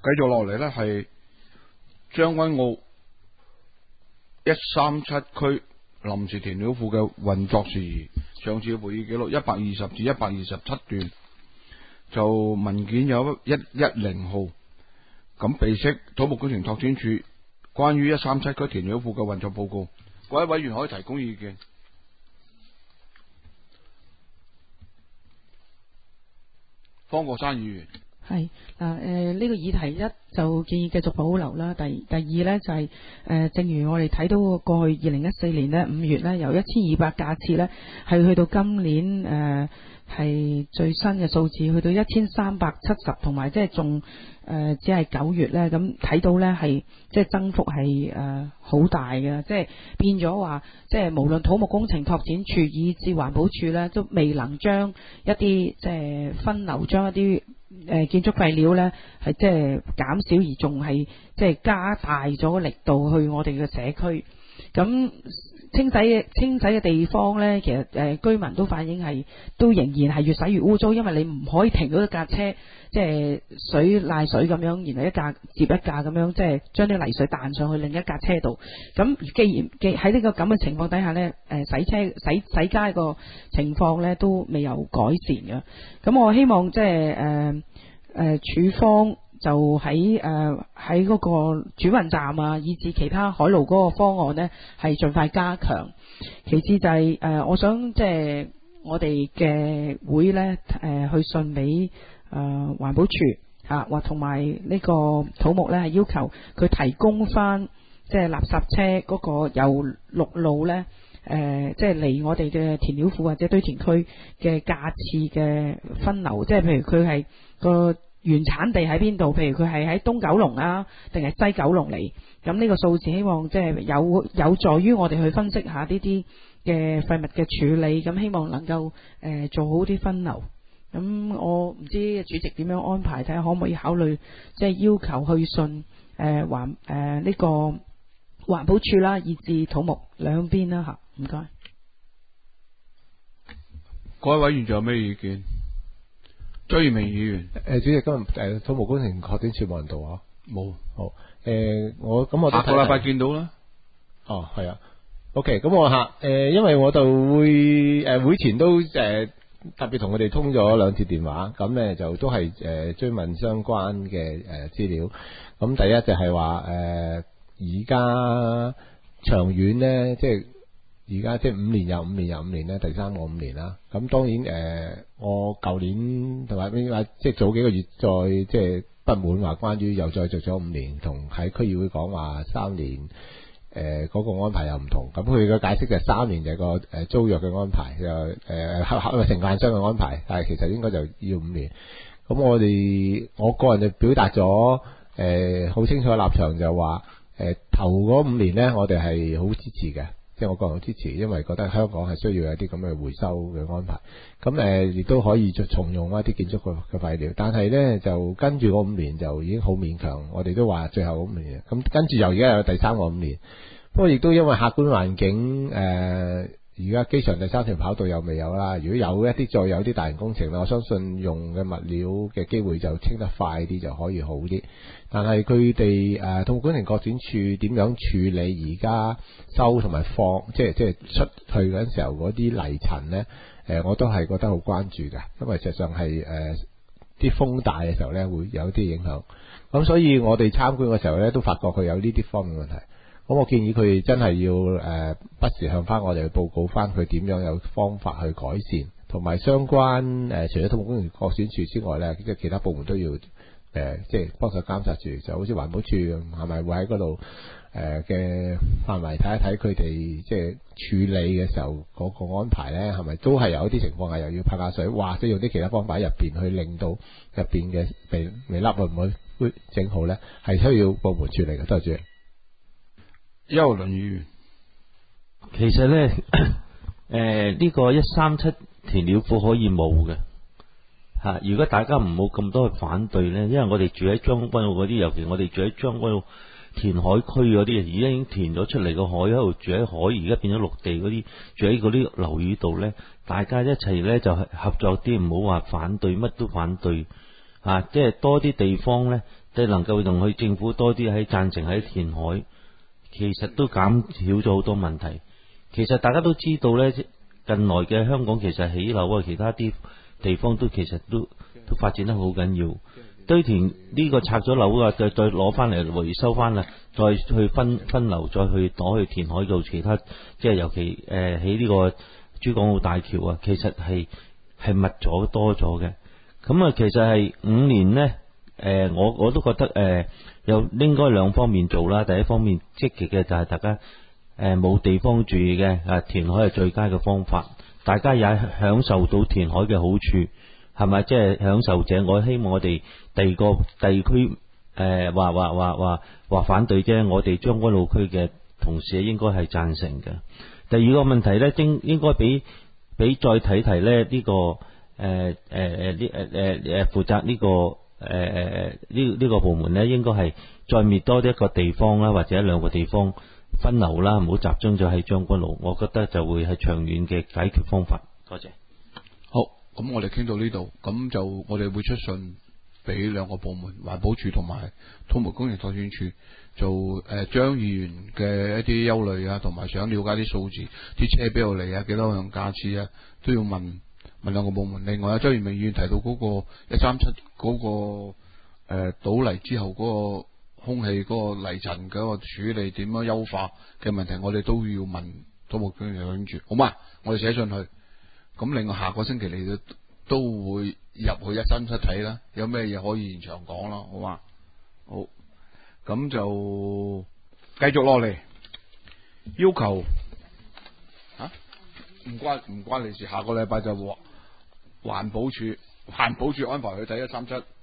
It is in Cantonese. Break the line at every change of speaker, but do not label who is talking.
繼續落嚟呢，係將軍澳137區臨時填料庫嘅運作事宜。上次會議記錄120至127段，就文件有110號。咁備悉土木工程拓展署關於137區填料庫嘅運作報告。各位委員可以提供意見。方國珊議員。
係嗱，呢個議題一就建議繼續保留啦。第二呢，就係正如我哋睇到過去2014年呢5月呢，由1200架次呢，係去到今年係最新嘅數字去到1370，同埋即係仲只係9月呢，咁睇到呢係即係增幅係好大嘅，即係變咗話即係無論土木工程拓展署以至環保署呢，都未能將一啲即係分流，將一啲建築廢料呢係即係減少，而仲係即係加大咗力度去我哋嘅社區。咁清洗嘅地方呢，其實居民都反映係都仍然係越洗越污糟，因為你唔可以停到一架車，即係水瀨水咁樣，然後一架接一架咁樣，即係將啲泥水彈上去另一架車度。咁既然喺呢個咁嘅情況底下呢，洗街個情況呢都未有改善嘅。咁我希望即係署方就喺嗰個轉運站啊，以至其他海路嗰個方案呢，係盡快加強。其次就係我想即係我哋嘅會呢，去信俾環保署嚇，或同埋呢個土木呢，係要求佢提供翻即係垃圾車嗰個由陸路呢，即係離我哋嘅填料庫或者堆填區嘅架次嘅分流，即係譬如佢係個原產地喺邊度？譬如佢係喺東九龍啊，定係西九龍嚟？咁呢個數字希望即係有助於我哋去分析下呢啲嘅廢物嘅處理，咁希望能夠做好啲分流。咁我唔知主席點樣安排，睇下可唔可以考慮即係要求去信呢個環保署啦，以至土木兩邊啦嚇。唔該。
各位委員仲有咩意見？張宇明議員。
主席，今日土木工程拓展署冇人到啊？冇。好。我
下個禮拜見到啦。
哦，係啊。OK， 咁我因為我就會會前都特別同佢哋通咗2次電話，咁咧就都係追問相關嘅資料。咁第一就係話而家長遠咧，即係而家即係5年又5年又5年咧，第3個5年啦。咁當然我舊年同埋即係早幾個月再即係不滿話關於又再續咗5年，同喺區議會講話3年。嗰個安排又唔同，咁佢嘅解釋就係3年就係個租約嘅安排，就承辦商嘅安排，但係其實應該就要5年。咁我個人就表達咗好清楚嘅立場，就話頭嗰5年呢，我哋係好支持嘅，即係我個人好支持，因為覺得香港係需要有啲咁嘅回收嘅安排。咁亦都可以重用一啲建築嘅廢料，但係呢，就跟住嗰5年就已經好勉強，我哋都話最後5年。咁跟住又而家有第3個5年。不過亦都因為客觀環境，而家機場第3條跑道又未有啦。如果有一啲再有啲大型工程啦，我相信用嘅物料嘅機會就清得快啲，就可以好啲。但係佢哋土木工程拓展署點樣處理而家收同埋放，即係出去嗰陣時候嗰啲泥塵呢？我都係覺得好關注嘅，因為實際上係啲風大嘅時候呢，會有啲影響。咁所以我哋參觀嘅時候呢，都發覺佢有呢啲方面問題。咁我建議佢真係要不時向翻我哋報告翻佢點樣有方法去改善，同埋相關除咗土木工程拓展署之外呢，即係其他部門都要即係幫手監察住，就好似環保署係咪會喺嗰度嘅範圍睇一睇佢哋即係處理嘅時候嗰個安排呢，係咪都係有一啲情況下又要拍下水，或者用啲其他方法喺入邊去令到入邊嘅微粒會唔會整好呢？係需要部門處理嘅。多謝主席。
邱倫議員。
其實呢，呢個137填料庫可以冇嘅嚇。如果大家唔好咁多去反對呢，因為我哋住喺將軍澳嗰啲，尤其我哋住喺將軍澳填海區嗰啲，而家已經填咗出嚟個海，喺度住喺海，而家變咗陸地嗰啲，住喺嗰啲樓宇度呢，大家一齊呢就合作啲，唔好話反對，乜都反對。即係多啲地方呢， 即係能夠容許政府多啲喺贊成喺填海，其實都減少咗好多問題。其實大家都知道呢，近來嘅香港其實起樓啊，其他啲地方都其實都發展得好緊要。堆填呢個拆咗樓啊，再攞翻嚟回收翻啦，再去分流，再去攞去填海做其他，即係尤其喺呢個珠港澳大橋啊，其實係密咗多咗嘅。咁啊，其實係5年呢，我都覺得有應該兩方面做啦。第一方面積極嘅就係大家冇地方住嘅，填海係最佳嘅方法，大家也享受到填海嘅好處。係咪？即係享受者，我希望我哋第二個地區話反對啫，我哋將軍澳區嘅同事應該係贊成嘅。第二個問題咧，應該俾再睇睇咧呢個負責呢個呢個部門咧，應該係再滅多一個地方啦，或者兩個地方分流啦，唔好集中咗喺將軍澳。我覺得就會係長遠嘅解決方法。多謝。
好。咁我哋傾到呢度，咁就我哋會出信俾兩個部門，環保署同埋土木工程拓展署，就將議員嘅一啲憂慮啊，同埋想了解啲數字，啲車邊度嚟啊，幾多樣架次啊，都要問兩個部門。另外啊，周延明議員提到嗰個137嗰個倒泥之後嗰個空氣嗰個泥塵嗰個處理點樣優化嘅問題，我哋都要問土木工程拓展署，好嘛？我哋寫信去。咁另外下個星期你都會入去137睇啦，有咩嘢可以現場講啦，好嘛？好，咁就繼續落嚟，要求唔關你事，下個禮拜就環保署安排去睇137。